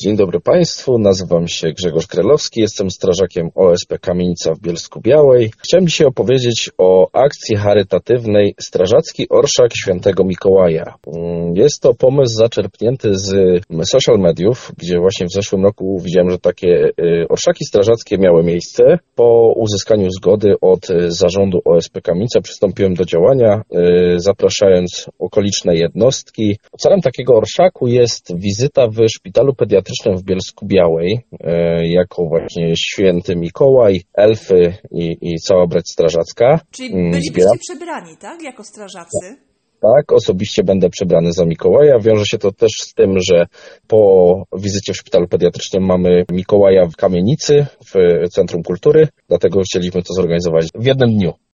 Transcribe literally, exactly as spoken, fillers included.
Dzień dobry Państwu, nazywam się Grzegorz Grelowski, jestem strażakiem O S P Kamienica w Bielsku-Białej. Chciałem dzisiaj opowiedzieć o akcji charytatywnej Strażacki Orszak Świętego Mikołaja. Jest to pomysł zaczerpnięty z social mediów, gdzie właśnie w zeszłym roku widziałem, że takie orszaki strażackie miały miejsce. Po uzyskaniu zgody od zarządu O S P Kamienica przystąpiłem do działania, zapraszając okoliczne jednostki. Celem takiego orszaku jest wizyta w szpitalu pediatrycznym w Bielsku-Białej, jako właśnie święty Mikołaj, elfy i, i cała brać strażacka. Czyli bylibyście Zbieram... przebrani, tak? Jako strażacy? Tak, osobiście będę przebrany za Mikołaja. Wiąże się to też z tym, że po wizycie w szpitalu pediatrycznym mamy Mikołaja w kamienicy, w Centrum Kultury, dlatego chcieliśmy to zorganizować w jednym dniu.